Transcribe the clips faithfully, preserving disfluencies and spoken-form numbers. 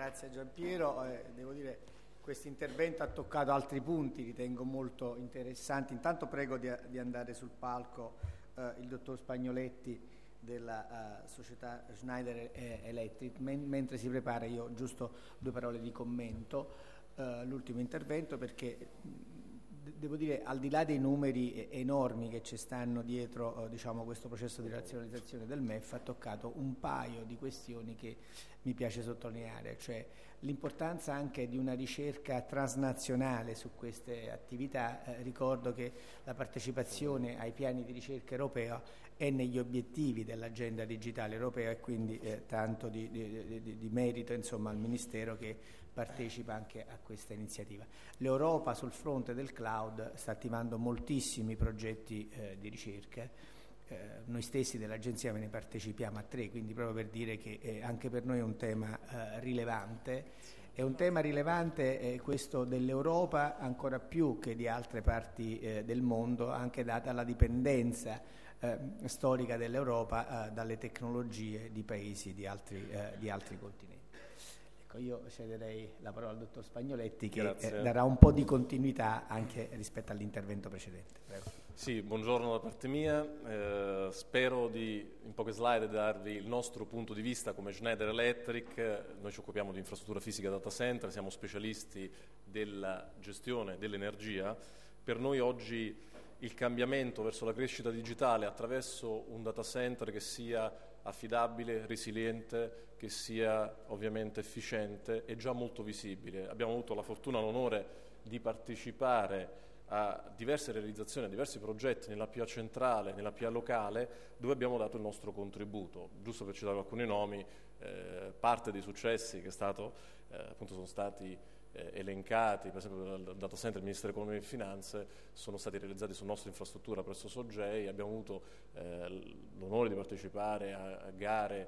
Grazie Giampiero, eh, devo dire questo intervento ha toccato altri punti, ritengo molto interessanti. Intanto prego di, di andare sul palco eh, il dottor Spagnoletti della uh, società Schneider Electric. Men- mentre si prepara io giusto due parole di commento uh, l'ultimo intervento, perché d- devo dire, al di là dei numeri enormi che ci stanno dietro uh, diciamo, questo processo di razionalizzazione del M E F, ha toccato un paio di questioni che mi piace sottolineare, cioè l'importanza anche di una ricerca transnazionale su queste attività. Eh, ricordo che la partecipazione ai piani di ricerca europea è negli obiettivi dell'agenda digitale europea, e quindi eh, tanto di, di, di, di merito insomma, al Ministero che partecipa anche a questa iniziativa. L'Europa sul fronte del cloud sta attivando moltissimi progetti eh, di ricerca. Eh, noi stessi dell'agenzia ve ne partecipiamo a tre, quindi proprio per dire che eh, anche per noi è un tema eh, rilevante. È un tema rilevante eh, questo dell'Europa, ancora più che di altre parti eh, del mondo, anche data la dipendenza eh, storica dell'Europa eh, dalle tecnologie di paesi di altri, eh, di altri continenti. Ecco, io cederei la parola al dottor Spagnoletti che eh, darà un po' di continuità anche rispetto all'intervento precedente. Prego. Sì, buongiorno da parte mia, eh, spero di in poche slide darvi il nostro punto di vista come Schneider Electric. Noi ci occupiamo di infrastruttura fisica data center, siamo specialisti della gestione dell'energia. Per noi oggi il cambiamento verso la crescita digitale attraverso un data center che sia affidabile, resiliente, che sia ovviamente efficiente è già molto visibile. Abbiamo avuto la fortuna, l'onore di partecipare a diverse realizzazioni, a diversi progetti nella P A centrale, nella P A locale, dove abbiamo dato il nostro contributo. Giusto per citare alcuni nomi, eh, parte dei successi che è stato, eh, appunto sono stati eh, elencati, per esempio dal data center del Ministero dell'Economia e delle Finanze, sono stati realizzati sulla nostra infrastruttura presso Sogei. Abbiamo avuto eh, l'onore di partecipare a, a gare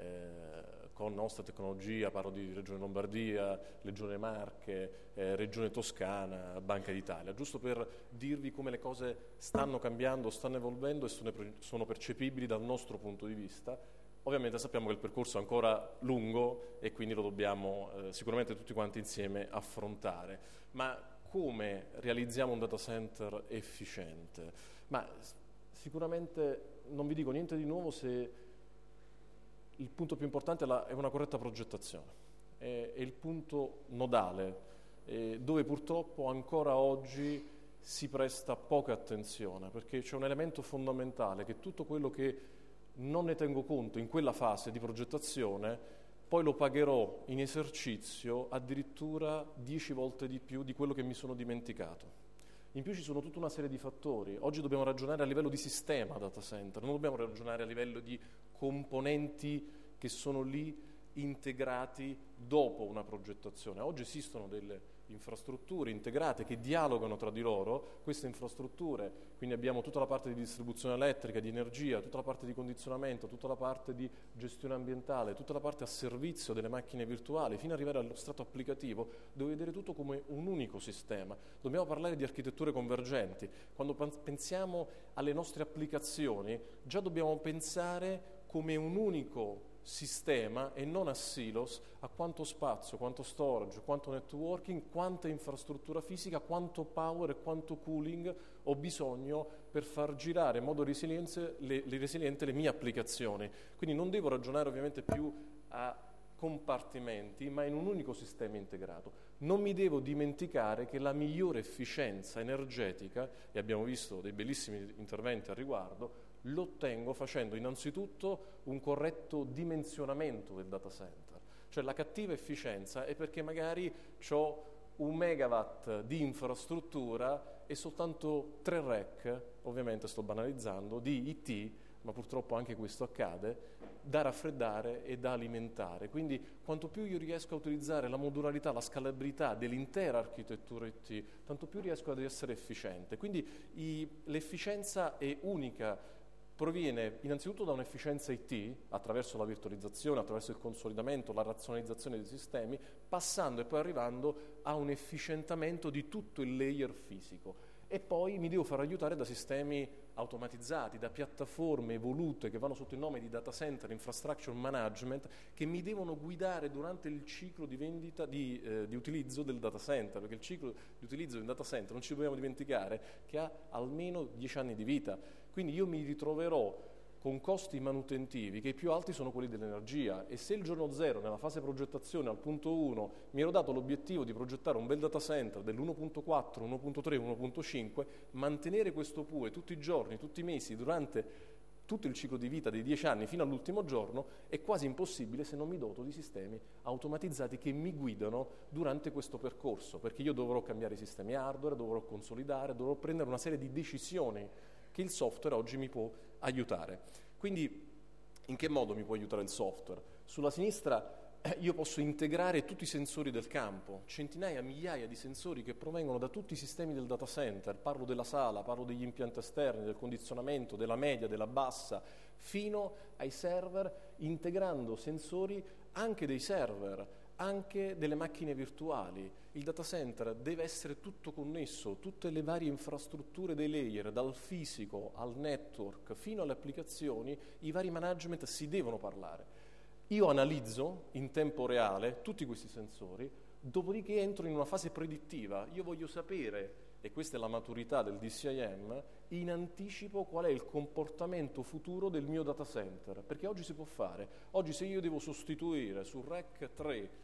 eh, con nostra tecnologia, parlo di Regione Lombardia, Regione Marche, eh, Regione Toscana, Banca d'Italia, giusto per dirvi come le cose stanno cambiando, stanno evolvendo e sono, sono percepibili dal nostro punto di vista. Ovviamente sappiamo che il percorso è ancora lungo e quindi lo dobbiamo eh, sicuramente tutti quanti insieme affrontare. Ma come realizziamo un data center efficiente? Ma sicuramente non vi dico niente di nuovo se il punto più importante è, la, è una corretta progettazione, è, è il punto nodale, eh, dove purtroppo ancora oggi si presta poca attenzione, perché c'è un elemento fondamentale, che tutto quello che non ne tengo conto in quella fase di progettazione, poi lo pagherò in esercizio addirittura dieci volte di più di quello che mi sono dimenticato. In più ci sono tutta una serie di fattori. Oggi dobbiamo ragionare a livello di sistema data center, non dobbiamo ragionare a livello di componenti che sono lì integrati dopo una progettazione. Oggi esistono delle infrastrutture integrate che dialogano tra di loro. Queste infrastrutture, quindi abbiamo tutta la parte di distribuzione elettrica, di energia, tutta la parte di condizionamento, tutta la parte di gestione ambientale, tutta la parte a servizio delle macchine virtuali, fino ad arrivare allo strato applicativo, dove vedere tutto come un unico sistema. Dobbiamo parlare di architetture convergenti. Quando pensiamo alle nostre applicazioni, già dobbiamo pensare come un unico sistema e non a silos, a quanto spazio, quanto storage, quanto networking, quanta infrastruttura fisica, quanto power e quanto cooling ho bisogno per far girare in modo resiliente le, le, resiliente le mie applicazioni. Quindi non devo ragionare ovviamente più a compartimenti, ma in un unico sistema integrato. Non mi devo dimenticare che la migliore efficienza energetica, e abbiamo visto dei bellissimi interventi al riguardo, lo ottengo facendo innanzitutto un corretto dimensionamento del data center. Cioè la cattiva efficienza è perché magari ho un megawatt di infrastruttura e soltanto tre rack, ovviamente sto banalizzando, di I T, ma purtroppo anche questo accade, da raffreddare e da alimentare. Quindi quanto più io riesco a utilizzare la modularità, la scalabilità dell'intera architettura I T, tanto più riesco ad essere efficiente. Quindi i, l'efficienza è unica. Proviene innanzitutto da un'efficienza I T, attraverso la virtualizzazione, attraverso il consolidamento, la razionalizzazione dei sistemi, passando e poi arrivando a un efficientamento di tutto il layer fisico. E poi mi devo far aiutare da sistemi automatizzati da piattaforme evolute che vanno sotto il nome di data center infrastructure management, che mi devono guidare durante il ciclo di vendita di, eh, di utilizzo del data center, perché il ciclo di utilizzo del data center non ci dobbiamo dimenticare che ha almeno dieci anni di vita, quindi io mi ritroverò con costi manutentivi che i più alti sono quelli dell'energia, e se il giorno zero, nella fase progettazione, al punto uno, mi ero dato l'obiettivo di progettare un bel data center dell'uno punto quattro, uno punto tre, uno punto cinque, mantenere questo P U E tutti i giorni, tutti i mesi, durante tutto il ciclo di vita dei dieci anni fino all'ultimo giorno, è quasi impossibile se non mi doto di sistemi automatizzati che mi guidano durante questo percorso, perché io dovrò cambiare i sistemi hardware, dovrò consolidare, dovrò prendere una serie di decisioni che il software oggi mi può aiutare. Quindi in che modo mi può aiutare il software? Sulla sinistra eh, io posso integrare tutti i sensori del campo, centinaia, migliaia di sensori che provengono da tutti i sistemi del data center, parlo della sala, parlo degli impianti esterni, del condizionamento, della media, della bassa, fino ai server, integrando sensori anche dei server, anche delle macchine virtuali. Il data center deve essere tutto connesso, tutte le varie infrastrutture dei layer, dal fisico al network fino alle applicazioni, i vari management si devono parlare. Io analizzo in tempo reale tutti questi sensori, dopodiché entro in una fase predittiva. Io voglio sapere, e questa è la maturità del D C I M, in anticipo qual è il comportamento futuro del mio data center, perché oggi si può fare. Oggi se io devo sostituire sul rack tre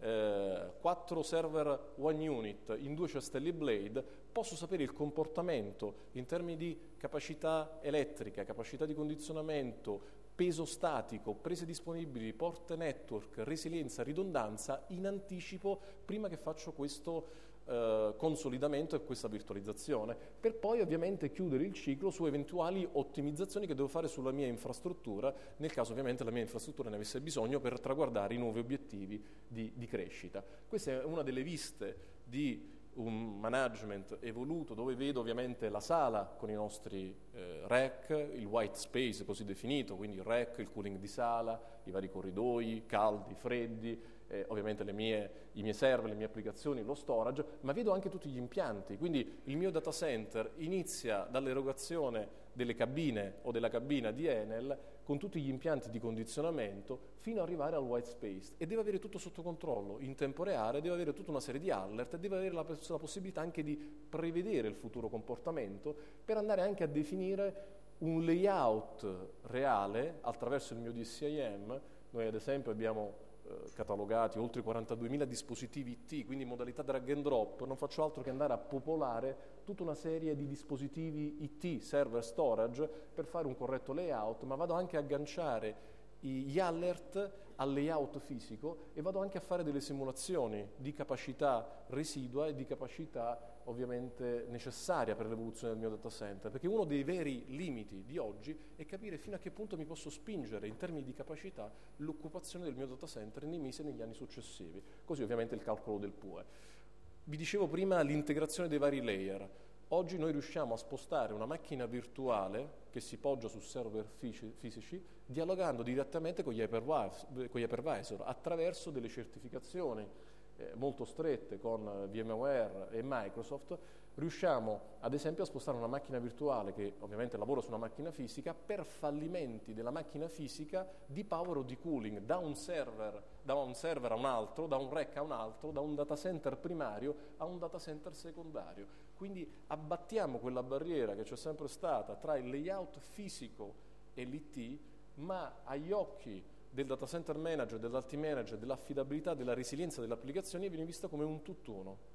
eh, quattro server one unit in due cestelli Blade, posso sapere il comportamento in termini di capacità elettrica, capacità di condizionamento, peso statico, prese disponibili, porte network, resilienza, ridondanza in anticipo prima che faccio questo eh, consolidamento e questa virtualizzazione, per poi ovviamente chiudere il ciclo su eventuali ottimizzazioni che devo fare sulla mia infrastruttura, nel caso ovviamente la mia infrastruttura ne avesse bisogno per traguardare i nuovi obiettivi di, di crescita. Questa è una delle viste di un management evoluto, dove vedo ovviamente la sala con i nostri eh, rack, il white space così definito, quindi il rack, il cooling di sala, i vari corridoi, caldi, freddi, eh, ovviamente le mie, i miei server, le mie applicazioni, lo storage, ma vedo anche tutti gli impianti, quindi il mio data center inizia dall'erogazione delle cabine o della cabina di Enel con tutti gli impianti di condizionamento fino ad arrivare al white space, e deve avere tutto sotto controllo in tempo reale, deve avere tutta una serie di alert, deve avere la, la possibilità anche di prevedere il futuro comportamento per andare anche a definire un layout reale attraverso il mio D C I M. Noi ad esempio abbiamo eh, catalogati oltre quarantaduemila dispositivi I T, quindi in modalità drag and drop, non faccio altro che andare a popolare tutta una serie di dispositivi I T, server, storage, per fare un corretto layout, ma vado anche a agganciare gli alert al layout fisico e vado anche a fare delle simulazioni di capacità residua e di capacità ovviamente necessaria per l'evoluzione del mio data center, perché uno dei veri limiti di oggi è capire fino a che punto mi posso spingere in termini di capacità l'occupazione del mio data center nei mesi e negli anni successivi, così ovviamente il calcolo del P U E. Vi dicevo prima l'integrazione dei vari layer. Oggi noi riusciamo a spostare una macchina virtuale che si poggia su server fisici, dialogando direttamente con gli hypervisor, con gli hypervisor attraverso delle certificazioni eh, molto strette con VMware e Microsoft. Riusciamo ad esempio a spostare una macchina virtuale che ovviamente lavora su una macchina fisica per fallimenti della macchina fisica di power o di cooling da un server, da un server a un altro, da un rack a un altro, da un data center primario a un data center secondario. Quindi abbattiamo quella barriera che c'è sempre stata tra il layout fisico e l'I T, ma agli occhi del data center manager, dell'I T manager, dell'affidabilità, della resilienza delle applicazioni viene vista come un tutt'uno.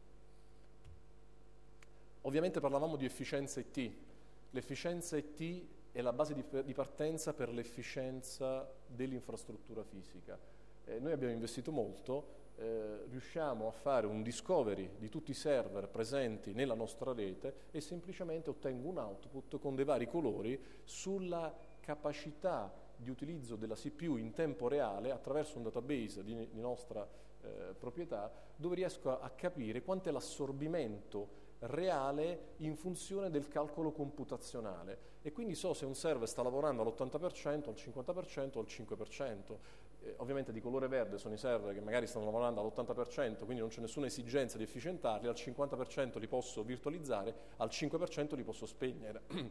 Ovviamente parlavamo di efficienza I T. L'efficienza I T è la base di, di partenza per l'efficienza dell'infrastruttura fisica. Eh, noi abbiamo investito molto, eh, riusciamo a fare un discovery di tutti i server presenti nella nostra rete e semplicemente ottengo un output con dei vari colori sulla capacità di utilizzo della C P U in tempo reale attraverso un database di, di nostra eh, proprietà, dove riesco a, a capire quanto è l'assorbimento reale in funzione del calcolo computazionale, e quindi so se un server sta lavorando all'ottanta per cento, al cinquanta per cento o al cinque per cento. Eh, ovviamente di colore verde sono i server che magari stanno lavorando all'ottanta per cento, quindi non c'è nessuna esigenza di efficientarli, al cinquanta per cento li posso virtualizzare, al cinque per cento li posso spegnere.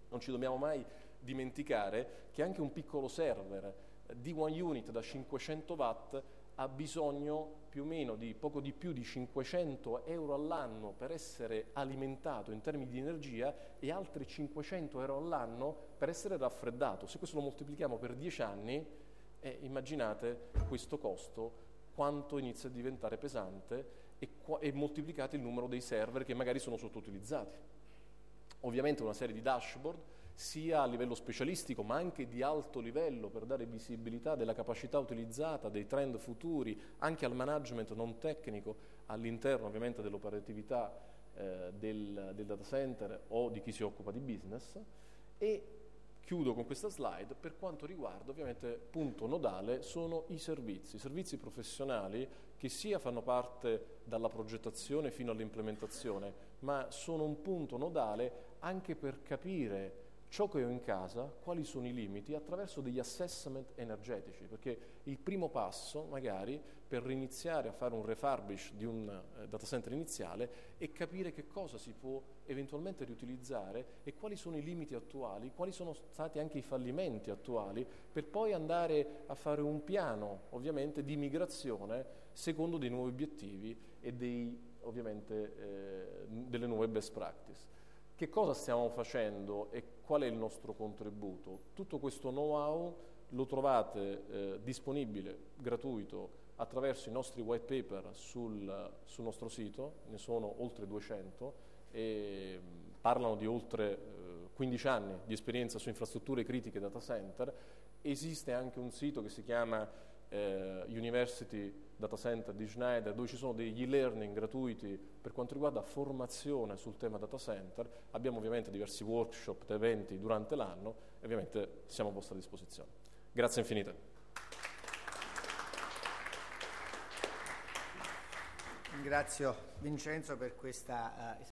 Non ci dobbiamo mai dimenticare che anche un piccolo server di one unit da cinquecento watt ha bisogno più o meno di poco di più di cinquecento euro all'anno per essere alimentato in termini di energia e altri cinquecento euro all'anno per essere raffreddato. Se questo lo moltiplichiamo per dieci anni, eh, immaginate questo costo quanto inizia a diventare pesante e, e moltiplicate il numero dei server che magari sono sottoutilizzati. Ovviamente una serie di dashboard sia a livello specialistico ma anche di alto livello per dare visibilità della capacità utilizzata, dei trend futuri, anche al management non tecnico all'interno ovviamente dell'operatività eh, del, del data center o di chi si occupa di business. E chiudo con questa slide. Per quanto riguarda ovviamente punto nodale sono i servizi, i servizi professionali che sia fanno parte dalla progettazione fino all'implementazione, ma sono un punto nodale anche per capire ciò che ho in casa, quali sono i limiti, attraverso degli assessment energetici, perché il primo passo magari per riniziare a fare un refurbish di un eh, data center iniziale è capire che cosa si può eventualmente riutilizzare e quali sono i limiti attuali, quali sono stati anche i fallimenti attuali, per poi andare a fare un piano ovviamente di migrazione secondo dei nuovi obiettivi e dei, ovviamente eh, delle nuove best practice. Che cosa stiamo facendo e qual è il nostro contributo? Tutto questo know-how lo trovate eh, disponibile, gratuito, attraverso i nostri white paper sul, sul nostro sito, ne sono oltre duecento e parlano di oltre eh, quindici anni di esperienza su infrastrutture critiche data center. Esiste anche un sito che si chiama eh, University Data Center di Schneider, dove ci sono degli e-learning gratuiti per quanto riguarda formazione sul tema data center. Abbiamo ovviamente diversi workshop, eventi durante l'anno e ovviamente siamo a vostra disposizione. Grazie infinite. Ringrazio Vincenzo per questa uh,